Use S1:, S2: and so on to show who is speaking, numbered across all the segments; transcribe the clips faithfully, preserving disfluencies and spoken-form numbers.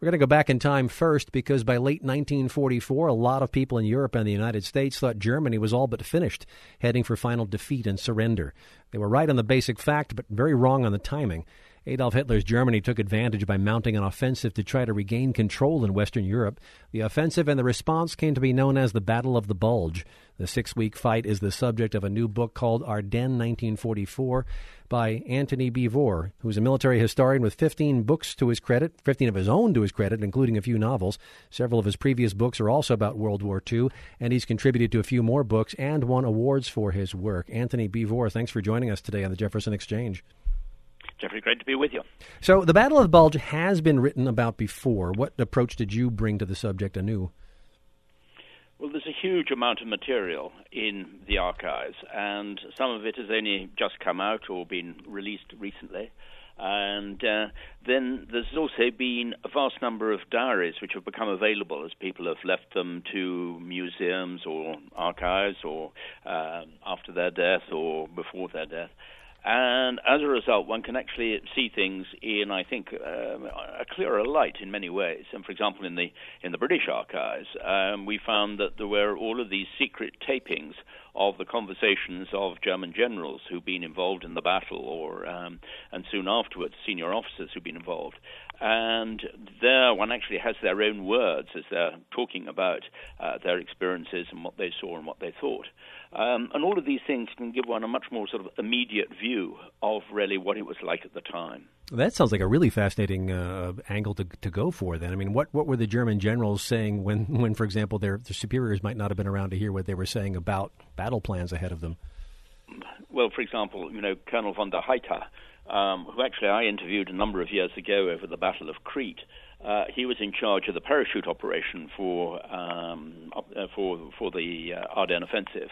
S1: We're going to go back in time first because by late nineteen forty-four, a lot of people in Europe and the United States thought Germany was all but finished, heading for final defeat and surrender. They were right on the basic fact, but very wrong on the timing. Adolf Hitler's Germany took advantage by mounting an offensive to try to regain control in Western Europe. The offensive and the response came to be known as the Battle of the Bulge. The six-week fight is the subject of a new book called Ardennes nineteen forty-four by Antony Beevor, who's a military historian with fifteen books to his credit, fifteen of his own to his credit, including a few novels. Several of his previous books are also about World War Two, and he's contributed to a few more books and won awards for his work. Antony Beevor, thanks for joining us today on the Jefferson Exchange.
S2: Jeffrey, great to be with you.
S1: So the Battle of the Bulge has been written about before. What approach did you bring to the subject anew?
S2: Well, there's a huge amount of material in the archives, and some of it has only just come out or been released recently. And uh, then there's also been a vast number of diaries which have become available as people have left them to museums or archives or uh, after their death or before their death. And as a result, one can actually see things in, I think, uh, a clearer light in many ways. And for example, in the in the British archives, um, we found that there were all of these secret tapings of the conversations of German generals who've been involved in the battle, or um, and soon afterwards, senior officers who've been involved. And there, one actually has their own words as they're talking about uh, their experiences and what they saw and what they thought. Um, and all of these things can give one a much more sort of immediate view of really what it was like at the time.
S1: That sounds like a really fascinating uh, angle to to go for then. I mean, what, what were the German generals saying when, when for example, their, their superiors might not have been around to hear what they were saying about battle plans ahead of them?
S2: Well, for example, you know, Colonel von der Heydter, um, who actually I interviewed a number of years ago over the Battle of Crete. Uh, he was in charge of the parachute operation for um, uh, for for the uh, Ardennes offensive,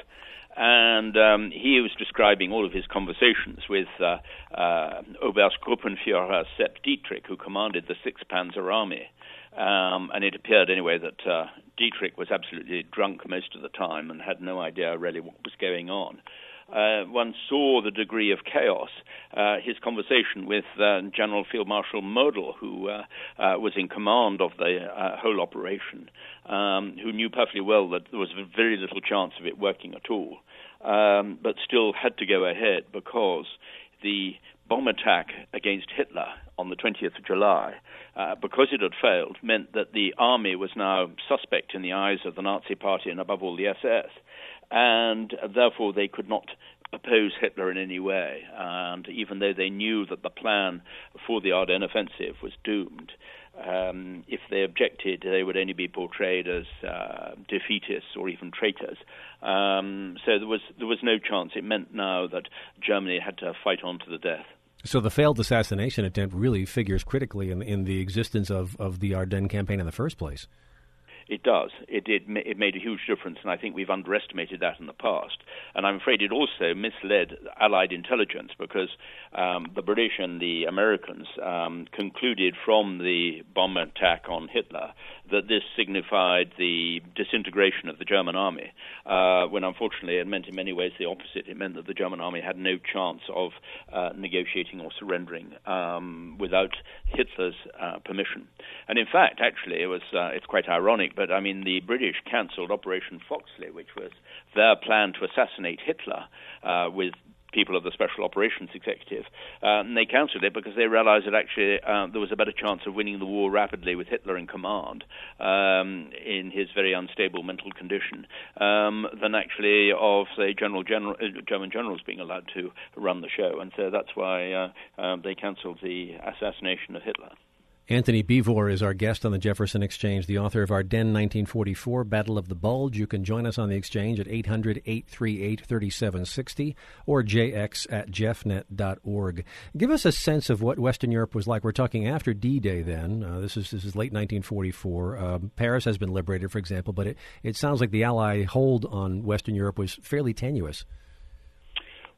S2: and um, he was describing all of his conversations with uh, uh, Oberstgruppenführer Sepp Dietrich, who commanded the sixth Panzer Army. Um, and it appeared anyway that uh, Dietrich was absolutely drunk most of the time and had no idea really what was going on. Uh, one saw the degree of chaos. Uh, his conversation with uh, General Field Marshal Model, who uh, uh, was in command of the uh, whole operation, um, who knew perfectly well that there was very little chance of it working at all, um, but still had to go ahead because the bomb attack against Hitler on the twentieth of July, uh, because it had failed, meant that the army was now suspect in the eyes of the Nazi Party and above all the S S. And therefore they could not oppose Hitler in any way. And even though they knew that the plan for the Ardennes offensive was doomed, um, if they objected, they would only be portrayed as uh, defeatists or even traitors. Um, so there was there was no chance. It meant now that Germany had to fight on to the death.
S1: So the failed assassination attempt really figures critically in, in the existence of, of the Ardennes campaign in the first place.
S2: It does. It, it it made a huge difference, and I think we've underestimated that in the past. And I'm afraid it also misled Allied intelligence because um, the British and the Americans um, concluded from the bomb attack on Hitler that this signified the disintegration of the German army, uh, when unfortunately it meant in many ways the opposite. It meant that the German army had no chance of uh, negotiating or surrendering um, without Hitler's uh, permission. And in fact, actually, it was uh, it's quite ironic, but I mean, the British cancelled Operation Foxley, which was their plan to assassinate Hitler uh, with people of the Special Operations Executive. Uh, and they cancelled it because they realized that actually uh, there was a better chance of winning the war rapidly with Hitler in command um, in his very unstable mental condition um, than actually of, say, general, general, uh, German generals being allowed to run the show. And so that's why uh, um, they cancelled the assassination of Hitler.
S1: Antony Beevor is our guest on the Jefferson Exchange, the author of Ardennes nineteen forty-four, Battle of the Bulge. You can join us on the Exchange at eight hundred, eight three eight, three seven six zero or j x at jeffnet dot org. Give us a sense of what Western Europe was like. We're talking after D-Day then. Uh, this is this is late nineteen forty-four. Um, Paris has been liberated, for example, but it, it sounds like the Allied hold on Western Europe was fairly tenuous.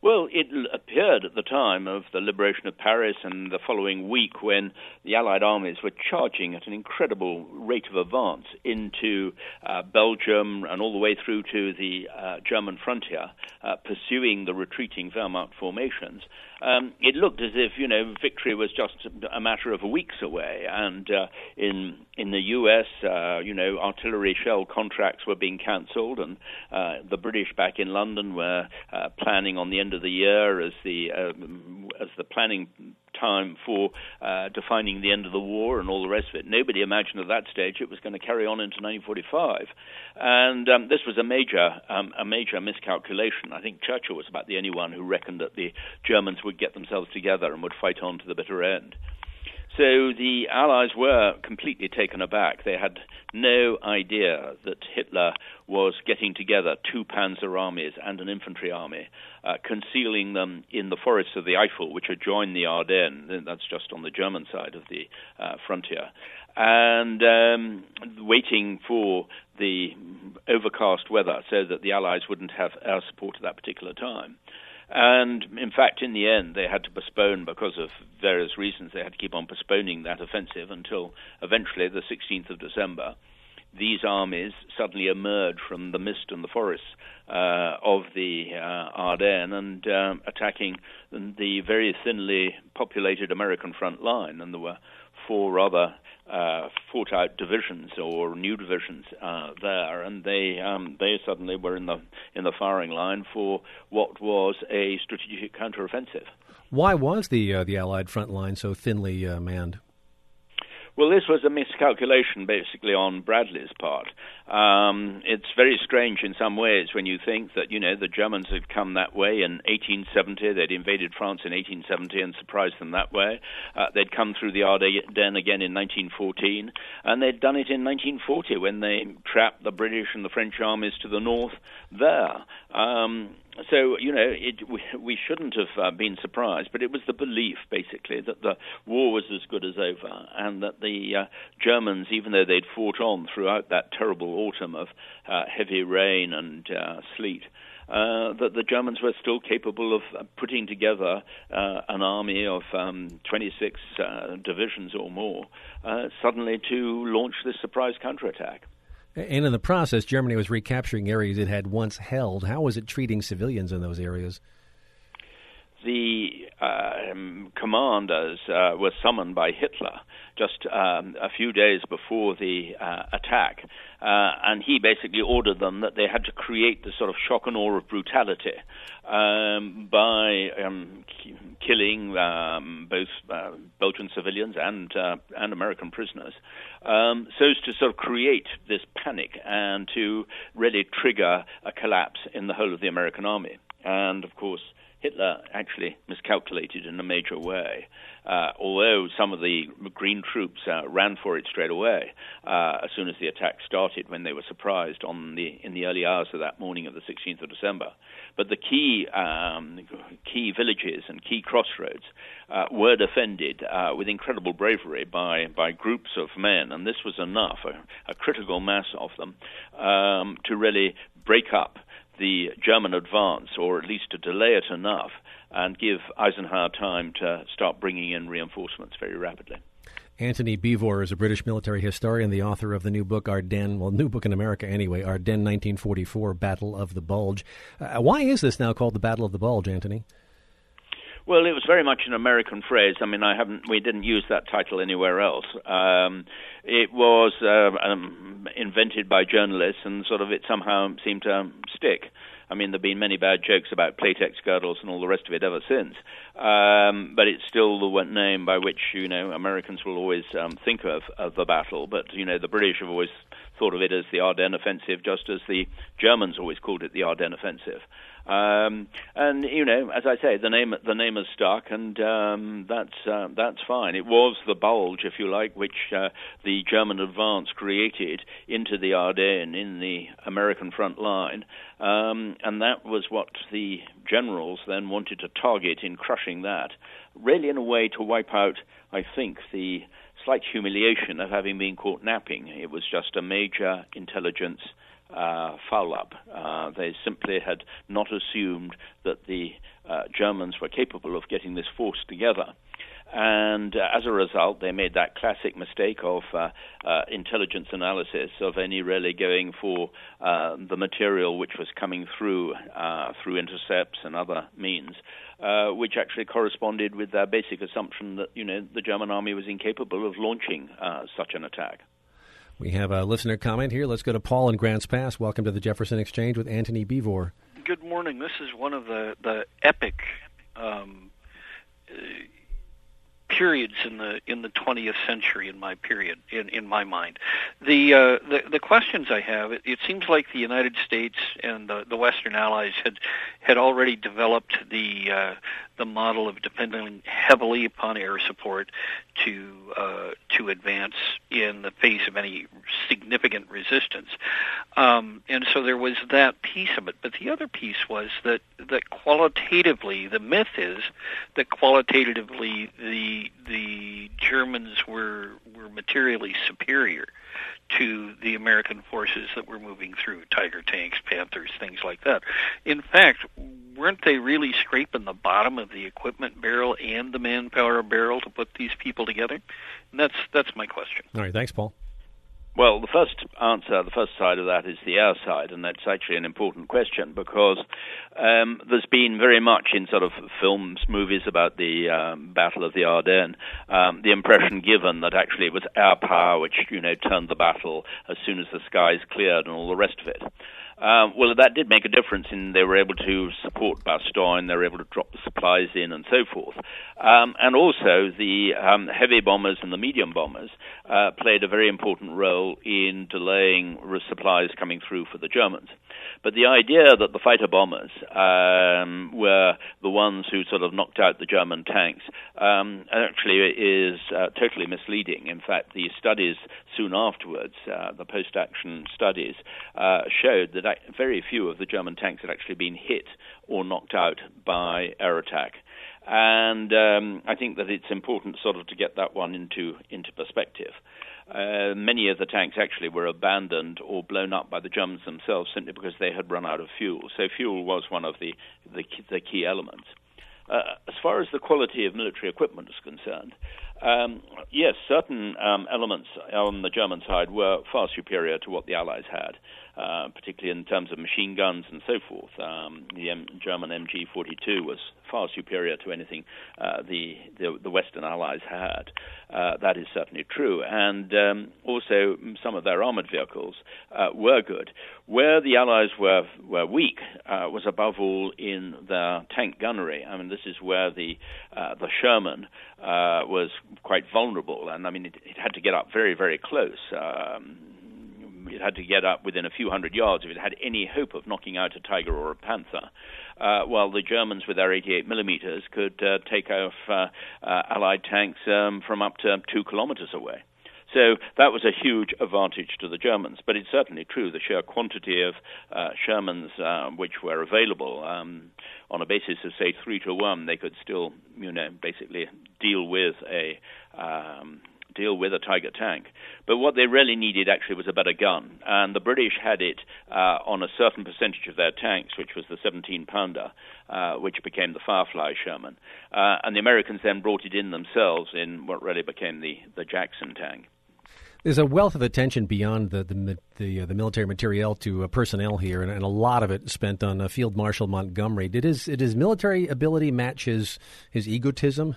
S2: Well, it l- appeared at the time of the liberation of Paris and the following week when the Allied armies were charging at an incredible rate of advance into uh, Belgium and all the way through to the uh, German frontier, uh, pursuing the retreating Wehrmacht formations. Um, it looked as if, you know, victory was just a matter of weeks away. And uh, in in the U S, uh, you know, artillery shell contracts were being cancelled, and uh, the British back in London were uh, planning on the end of the year as the um, as the planning time for uh, defining the end of the war and all the rest of it. Nobody imagined at that stage it was going to carry on into nineteen forty-five, and um, this was a major um, a major miscalculation. I think Churchill was about the only one who reckoned that the Germans would get themselves together and would fight on to the bitter end. So the Allies were completely taken aback. They had no idea that Hitler was getting together two panzer armies and an infantry army, uh, concealing them in the forests of the Eifel, which adjoin the Ardennes. That's just on the German side of the uh, frontier. And um, waiting for the overcast weather so that the Allies wouldn't have air support at that particular time. And, in fact, in the end, they had to postpone, because of various reasons, they had to keep on postponing that offensive until eventually the sixteenth of December. These armies suddenly emerged from the mist and the forests uh, of the uh, Ardennes and uh, attacking the very thinly populated American front line. And there were four other uh, fought-out divisions or new divisions uh, there, and they um, they suddenly were in the in the firing line for what was a strategic counteroffensive.
S1: Why was the uh, the Allied front line so thinly uh, manned?
S2: Well, this was a miscalculation, basically, on Bradley's part. Um, it's very strange in some ways when you think that, you know, the Germans had come that way in eighteen seventy. They'd invaded France in eighteen seventy and surprised them that way. Uh, they'd come through the Ardennes again in nineteen fourteen, and they'd done it in nineteen forty when they trapped the British and the French armies to the north there. Um, So, you know, it, we, we shouldn't have uh, been surprised, but it was the belief, basically, that the war was as good as over, and that the uh, Germans, even though they'd fought on throughout that terrible autumn of uh, heavy rain and uh, sleet, uh, that the Germans were still capable of putting together uh, an army of um, twenty-six uh, divisions or more, uh, suddenly to launch this surprise counterattack.
S1: And in the process, Germany was recapturing areas it had once held. How was it treating civilians in those areas?
S2: The um, commanders uh, were summoned by Hitler just um, a few days before the uh, attack, uh, and he basically ordered them that they had to create this sort of shock and awe of brutality um, by um, k- killing um, both uh, Belgian civilians and uh, and American prisoners, um, so as to sort of create this panic and to really trigger a collapse in the whole of the American army. And, of course, Hitler actually miscalculated in a major way. Uh, although some of the Green troops uh, ran for it straight away uh, as soon as the attack started, when they were surprised on the in the early hours of that morning of the sixteenth of December. But the key um, key villages and key crossroads uh, were defended uh, with incredible bravery by, by groups of men, and this was enough, a, a critical mass of them, um, to really break up the German advance, or at least to delay it enough and give Eisenhower time to start bringing in reinforcements very rapidly.
S1: Antony Beevor is a British military historian, the author of the new book, Ardennes, well, new book in America anyway, Ardennes nineteen forty-four, Battle of the Bulge. Uh, why is this now called the Battle of the Bulge, Antony?
S2: Well, it was very much an American phrase. I mean, I haven't. We didn't use that title anywhere else. Um, it was uh, um, invented by journalists, and sort of it somehow seemed to stick. I mean, there have been many bad jokes about Playtex girdles and all the rest of it ever since. Um, but it's still the name by which, you know, Americans will always um, think of, of the battle. But, you know, the British have always thought of it as the Ardennes Offensive, just as the Germans always called it the Ardennes Offensive. Um, and you know, as I say, the name the name is stuck, and um, that's uh, that's fine. It was the bulge, if you like, which uh, the German advance created into the Ardennes in the American front line, um, and that was what the generals then wanted to target in crushing that. Really, in a way, to wipe out, I think, the slight humiliation of having been caught napping. It was just a major intelligence uh, foul up. Uh, they simply had not assumed that the uh, Germans were capable of getting this force together. And uh, as a result, they made that classic mistake of uh, uh, intelligence analysis, of only really going for uh, the material which was coming through uh, through intercepts and other means, uh, which actually corresponded with their basic assumption that, you know, the German army was incapable of launching uh, such an attack.
S1: We have a listener comment here. Let's go to Paul in Grants Pass. Welcome to the Jefferson Exchange with Antony Beevor.
S3: Good morning. This is one of the, the epic um, uh, periods in the in the twentieth century in my period in, in my mind. The, uh, the the questions I have, it, it seems like the United States and the, the Western Allies had had already developed the uh, the model of depending heavily upon air support to uh, to advance in the face of any significant resistance, um, and so there was that piece of it. But the other piece was that that qualitatively, the myth is that qualitatively the the Germans were were materially superior to the American forces that were moving through, Tiger tanks, Panthers, things like that. In fact, weren't they really scraping the bottom of the equipment barrel and the manpower barrel to put these people together? And that's that's my question.
S1: All right, thanks, Paul.
S2: Well, the first answer, the first side of that is the air side, and that's actually an important question because um, there's been very much in sort of films, movies about the um, Battle of the Ardennes, um, the impression given that actually it was air power which, you know, turned the battle as soon as the skies cleared and all the rest of it. Um, well, that did make a difference in they were able to support Bastogne, they were able to drop the supplies in and so forth. Um, and also the um, heavy bombers and the medium bombers uh, played a very important role in delaying supplies coming through for the Germans. But the idea that the fighter bombers um, were the ones who sort of knocked out the German tanks um, actually is uh, totally misleading. In fact, the studies soon afterwards, uh, the post-action studies, uh, showed that very few of the German tanks had actually been hit or knocked out by air attack. And um, I think that it's important sort of to get that one into into perspective. Uh, many of the tanks actually were abandoned or blown up by the Germans themselves simply because they had run out of fuel. So fuel was one of the, the, the key elements. Uh, as far as the quality of military equipment is concerned, um, yes, certain um, elements on the German side were far superior to what the Allies had, uh, particularly in terms of machine guns and so forth. Um, the M- German M G forty-two was far superior to anything uh, the, the the Western Allies had. Uh, that is certainly true. And um, also some of their armored vehicles uh, were good. Where the Allies were were weak uh, was above all in their tank gunnery. I mean, this is where the uh, the Sherman uh, was quite vulnerable, and I mean, it, it had to get up very, very close. Um, it had to get up within a few hundred yards if it had any hope of knocking out a Tiger or a Panther. Uh, while the Germans with their eighty-eight millimeters could uh, take off uh, uh, Allied tanks um, from up to two kilometers away. So that was a huge advantage to the Germans. But it's certainly true, the sheer quantity of uh, Shermans uh, which were available, um, on a basis of, say, three to one, they could still, you know, basically deal with a... Um, deal with a Tiger tank. But what they really needed actually was a better gun. And the British had it uh, on a certain percentage of their tanks, which was the seventeen pounder, uh, which became the Firefly Sherman. Uh, and the Americans then brought it in themselves in what really became the, the Jackson tank.
S1: There's a wealth of attention beyond the the the, uh, the military materiel to uh, personnel here, and, and a lot of it spent on uh, Field Marshal Montgomery. Did his, did his military ability match his, his egotism?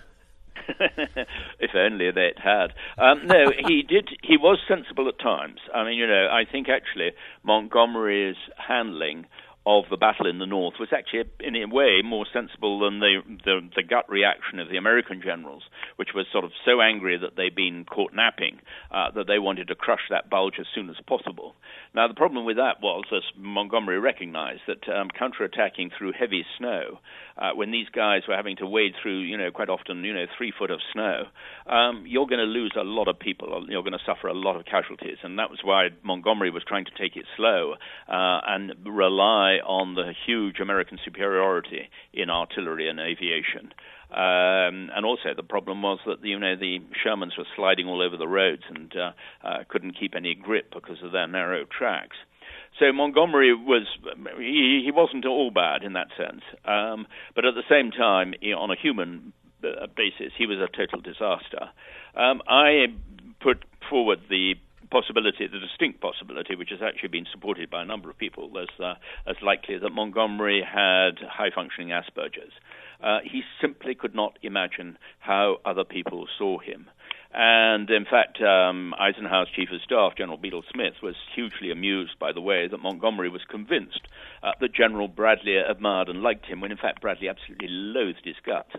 S2: If only they had. Um, no, he did. He was sensible at times. I mean, you know, I think actually Montgomery's handling of the battle in the north was actually, in a way, more sensible than the, the the gut reaction of the American generals, which was sort of so angry that they'd been caught napping uh, that they wanted to crush that bulge as soon as possible. Now, the problem with that was, as Montgomery recognized, that um, counterattacking through heavy snow, uh, when these guys were having to wade through, you know, quite often, you know, three foot of snow, um, you're going to lose a lot of people. You're going to suffer a lot of casualties, and that was why Montgomery was trying to take it slow uh, and rely on the huge American superiority in artillery and aviation. Um, and also the problem was that, you know, the Shermans were sliding all over the roads and uh, uh, couldn't keep any grip because of their narrow tracks. So Montgomery was, he, he wasn't all bad in that sense. Um, but at the same time, on a human basis, he was a total disaster. Um, I put forward the possibility, the distinct possibility, which has actually been supported by a number of people, as, uh, as likely that Montgomery had high-functioning Asperger's. Uh, he simply could not imagine how other people saw him. And in fact, um, Eisenhower's chief of staff, General Bedell Smith, was hugely amused by the way that Montgomery was convinced uh, that General Bradley admired and liked him, when in fact Bradley absolutely loathed his gut.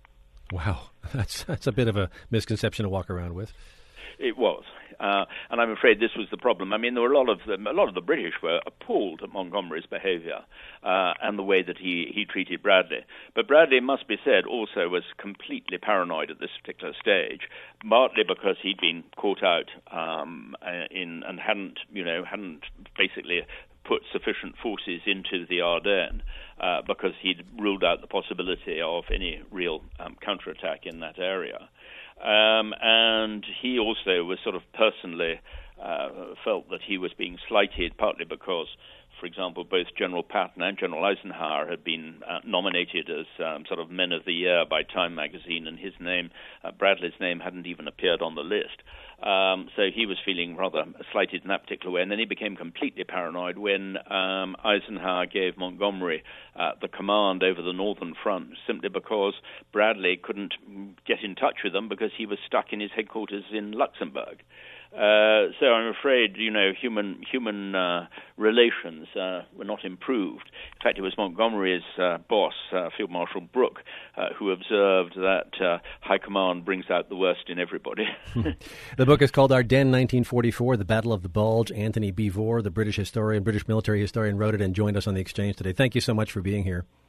S1: Wow, that's that's a bit of a misconception to walk around with.
S2: It was, uh, and I'm afraid this was the problem. I mean, there were a lot of them, a lot of the British were appalled at Montgomery's behaviour uh, and the way that he, he treated Bradley. But Bradley, must be said, also was completely paranoid at this particular stage, partly because he'd been caught out um, in and hadn't, you know, hadn't basically put sufficient forces into the Ardennes uh, because he'd ruled out the possibility of any real um, counterattack in that area. Um, and he also was sort of personally uh, felt that he was being slighted, partly because, for example, both General Patton and General Eisenhower had been uh, nominated as um, sort of Men of the Year by Time magazine, and his name, uh, Bradley's name, hadn't even appeared on the list. Um, so he was feeling rather slighted in that particular way, and then he became completely paranoid when um, Eisenhower gave Montgomery uh, the command over the northern front, simply because Bradley couldn't get in touch with them because he was stuck in his headquarters in Luxembourg. Uh, so I'm afraid, you know, human human uh, relations uh, were not improved. In fact, it was Montgomery's uh, boss, uh, Field Marshal Brooke, uh, who observed that uh, high command brings out the worst in everybody.
S1: The book is called Ardennes, nineteen forty-four, The Battle of the Bulge. Anthony Beevor, the British historian, British military historian, wrote it and joined us on the exchange today. Thank you so much for being here.